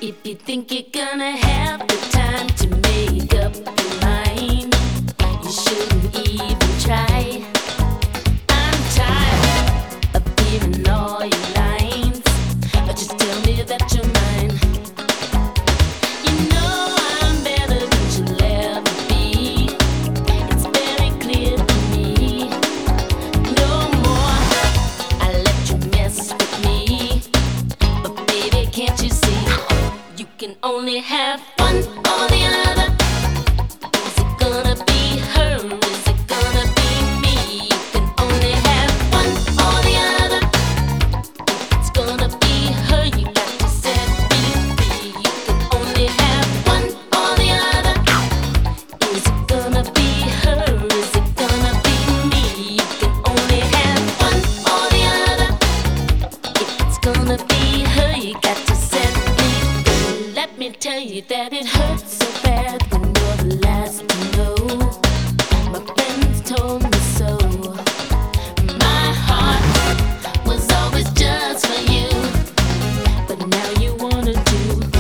If you think you're gonna have the time to make up your mind, you shouldn't even try. I'm tired of hearing all your lines, but just tell me that you're mine. You know I'm better than you'll ever be. It's very clear to me. No more I let you mess with me, but baby, can't you see? You can only have one or the other. Is it gonna be her? Is it gonna be me? You can only have one or the other. If it's gonna be her, you got to set me free. You can only have one or the other. Is it gonna be her? Is it gonna be me? You can only have one or the other. If it's gonna be her, you got to set me free. Let me tell you that it hurts so bad when you're the last to know. My friends told me so. My heart was always just for you, but now you wanna do.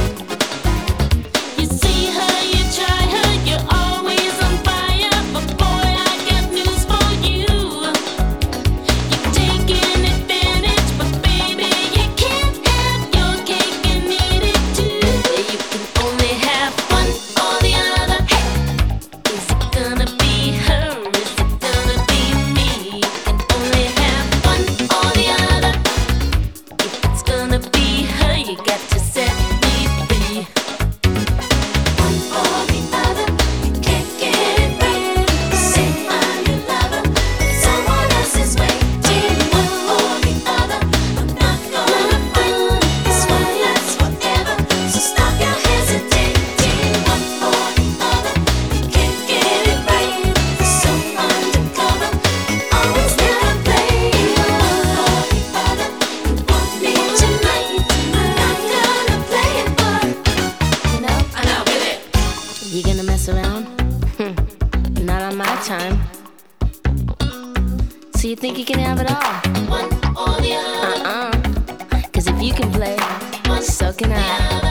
You see her, you try her, you're always on fire, but boy, I got news for you. You're taking advantage, but baby, you can't have your cake and eat it too. You can only have one or the other. Hey, is it gonna be her? Is it gonna be me? You can only have one or the other. If it's gonna be her, you got to set me free. One or the other, you can't get it right. Say I'm your lover, but someone else is waiting. One or the other, I'm not gonna fight. This one lasts forever, so stop your hesitating. One or the other, you can't get it right. You're so undercover, you always never play. One or the other, you want me tonight. I'm not gonna play it, but I'm not with it. You gonna mess around? Not on my time. So you think you can have it all? One or the other. 'Cause if you can play, so can I.